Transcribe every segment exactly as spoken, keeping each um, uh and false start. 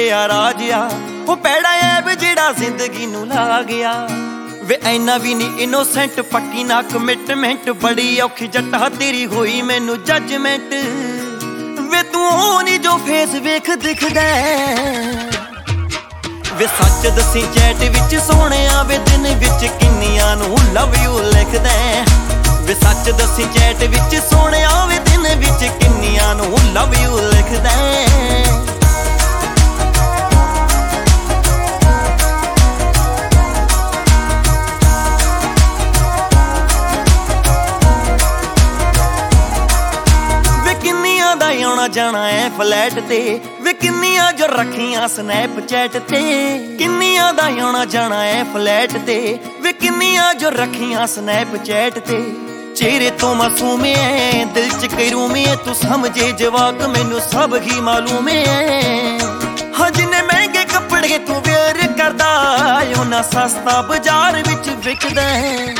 ਛੁਪਿਆ ਰਾਜ ਆ ਉਹ ਪੈੜਾ ਐਬ ਜਿਹੜਾ ਜ਼ਿੰਦਗੀ ਨੂੰ ਲਾ ਗਿਆ ਵੇ ਐਨਾ ਵੀ ਨੀ ਇਨੋਸੈਂਟ ਪੱਕੀ ਨਾ ਕਮਿਟਮੈਂਟ ਬੜੀ ਔਖੀ ਜੱਟਾ ਤੇਰੀ ਹੋਈ ਮੈਨੂੰ ਜੱਜਮੈਂਟ ਵੇ ਤੂੰ ਉਹ ਨੀ ਜੋ ਫੇਸ ਵੇਖ ਦਿਖਦਾ ਵੇ ਸੱਚ ਦੱਸੀ ਚੈਟ ਵਿੱਚ ਸੋਹਣਿਆ ਵੇ ਦਿਨ ਵਿੱਚ ਕਿੰਨੀਆਂ ਨੂੰ ਲਵ ਯੂ ਲਿਖਦਾ ਵੇ ਸੱਚ ਦੱਸੀ ਚੈਟ ਵਿੱਚ ਸੋਹਣਿਆ ਵੇ ਦਿਨ ਵਿੱਚ ਕਿੰਨੀਆਂ ਨੂੰ ਲਵ ਯੂ ਲਿਖਦਾ ਆਉਣਾ ਜਾਣਾ ਐ ਫਲੈਟ ਤੇ ਵੇ ਕਿੰਨੀਆਂ ਜੋ ਰੱਖੀਆਂ ਸਨੈਪਚੈਟ ਤੇ ਕਿੰਨੀਆਂ ਦਾ ਆਉਣਾ ਜਾਣਾ ਐ ਫਲੈਟ ਤੇ ਵੇ ਕਿੰਨੀਆਂ ਜੋ ਰੱਖੀਆਂ ਸਨੈਪਚੈਟ ਤੇ ਚਿਹਰੇ ਤੋਂ ਮਾਸੂਮ ਐ ਦਿਲ ਚ ਕਰੂਮ ਐ ਤੂੰ ਸਮਝੇ ਜਵਾਕ ਮੈਨੂੰ ਸਭ ਹੀ ਮਾਲੂਮ ਐ ਹਾਂ ਜਿੰਨੇ ਮਹਿੰਗੇ ਕੱਪੜੇ ਤੂੰ ਵੇਅਰ ਕਰਦਾ ਉਹਨਾਂ ਸਸਤਾ ਬਾਜ਼ਾਰ ਵਿੱਚ ਵਿਕਦਾ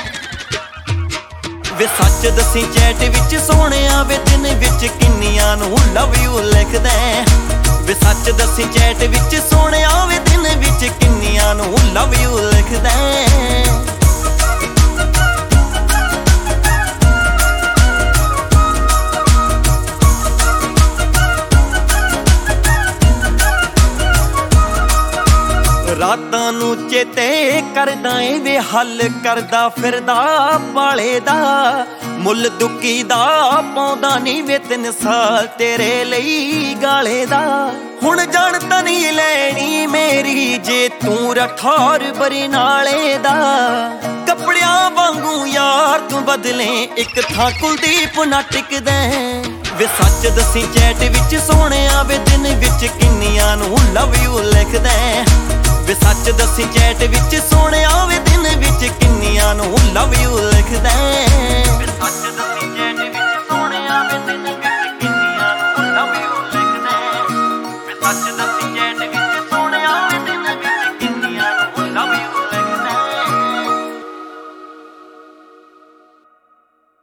ਵੇ ਸੱਚ ਦੱਸੀ ਚੈਟ ਵਿੱਚ ਸੋਹਣਿਆ ਵੇ ਦਿਨ ਵਿੱਚ ਕਿੰਨੀਆਂ ਨੂੰ ਲਵ ਯੂ ਲਿਖਦਾ ਵੇ ਸੱਚ ਦੱਸੀ ਚੈਟ ਵਿੱਚ ਸੋਹਣਿਆ ਵੇ ਦਿਨ ਵਿੱਚ ਕਿੰਨੀਆਂ ਨੂੰ ਲਵ ਯੂ ਲਿਖਦਾ ਰਾਤਾਂ ਨੂੰ ਚੇਤੇ ਕਰਦਾ ਏ ਵੇ ਹੱਲ ਕਰਦਾ ਫਿਰਦਾ ਪਾਲੇ ਦਾ ਮੁੱਲ ਦੁੱਕੀ ਦਾ ਪਾਉਂਦਾ ਨੀ ਵੇ ਤਿੰਨ ਸਾਲ ਤੇਰੇ ਲਈ ਗਾਲੇ ਦਾ ਹੁਣ ਜਾਣ ਤਾਂ ਨਹੀਂ ਲੈਣੀ ਮੇਰੀ ਜੇ ਤੂੰ ਰਠੌਰ ਬਰਨਾਲੇ ਦਾ ਕੱਪੜਿਆਂ ਵਾਂਗੂ ਯਾਰ ਤੂੰ ਬਦਲੇ ਇੱਕ ਥਾਂ ਕੁਲਦੀਪ ਨਾ ਟਿਕਦਾ ਵੇ ਸੱਚ ਦੱਸੀ ਚੈਟ ਵਿੱਚ ਸੋਹਣਿਆ ਵੇ ਦਿਨ ਵਿੱਚ ਕਿੰਨੀਆਂ ਨੂੰ ਲਵ ਯੂ ਲਿਖਦਾ ਵੇ ਸੱਚ ਦੱਸੀ ਚੈਟ ਵਿੱਚ ਸੋਹਣਿਆ ਵੇ ਦਿਨ ਵਿੱਚ ਕਿੰਨੀਆਂ ਨੂੰ ਲਵ ਯੂ ਲਿਖਦਾ ਵੇ ਸੱਚ ਦੱਸੀ ਚੈਟ ਵਿੱਚ ਸੋਹਣਿਆ ਵੇ ਦਿਨ ਵਿੱਚ ਕਿੰਨੀਆਂ ਨੂੰ ਲਵ ਯੂ ਲਿਖਦਾ ਵੇ ਸੱਚ